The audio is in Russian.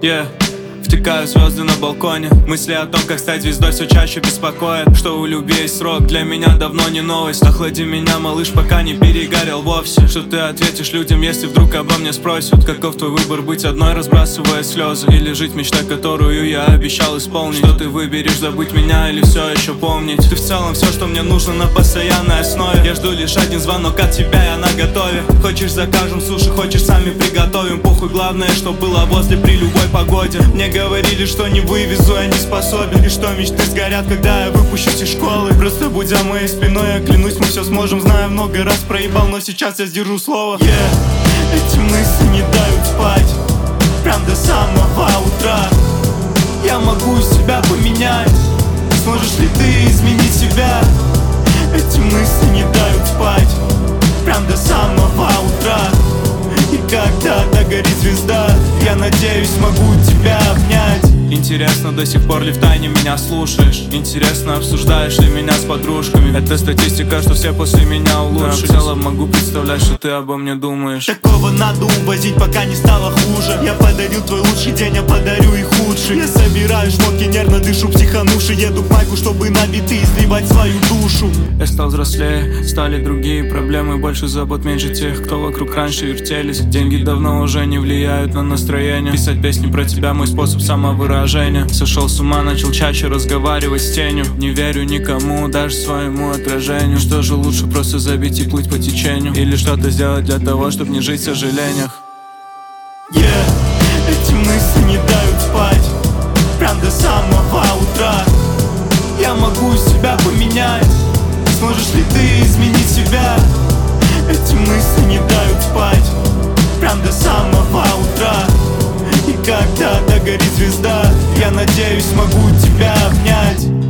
Yeah. Втекают звезды на балконе. Мысли о том, как стать звездой, все чаще беспокоят. Что у любви есть срок, для меня давно не новость. Охлади меня, малыш, пока не перегорел вовсе. Что ты ответишь людям, если вдруг обо мне спросят? Каков твой выбор, быть одной, разбрасывая слезы, или жить мечтой, которую я обещал исполнить? Что ты выберешь, забыть меня или все еще помнить? Ты в целом все, что мне нужно на постоянной основе. Я жду лишь один звонок от тебя, я наготове. Хочешь, закажем суши, хочешь, сами приготовим. Похуй, главное, что было возле при любой погоде. Мне говорили, что не вывезу, я не способен. И что мечты сгорят, когда я выпущусь из школы. Просто будь за моей спиной, я клянусь, мы все сможем. Знаю, много раз проебал, но сейчас я сдержу слово. Эти мысли не дают спать прям до самого утра. Я могу себя поменять, сможешь ли ты изменить себя? Эти мысли не дают спать прям до самого утра. И когда догорит звезда, я надеюсь, смогу тебя обнять. Интересно, до сих пор ли втайне меня слушаешь? Интересно, обсуждаешь ли меня с подружками? Это статистика, что все после меня улучшились. Да, в целом могу представлять, что ты обо мне думаешь. Такого надо увозить, пока не стало хуже. Я подарил твой лучший день, я подарю и худший. Я собираю шмотки, нервно дышу, психанувши. Еду в байку, чтобы на биты изливать свою душу. Я стал взрослее, стали другие проблемы. Больше забот, меньше тех, кто вокруг раньше вертелись. Деньги давно уже не влияют на настроение. Писать песни про тебя мой способ самовыражения. Сошел с ума, начал чаще разговаривать с тенью. Не верю никому, даже своему отражению. Что же лучше, просто забить и плыть по течению? Или что-то сделать для того, чтобы не жить в сожалениях? Эти мысли не дают спать прям до самого утра. Я могу себя поменять, сможешь ли ты изменить себя? Эти мысли не дают спать прям до самого утра. И когда догорит звезда, я надеюсь, смогу тебя обнять.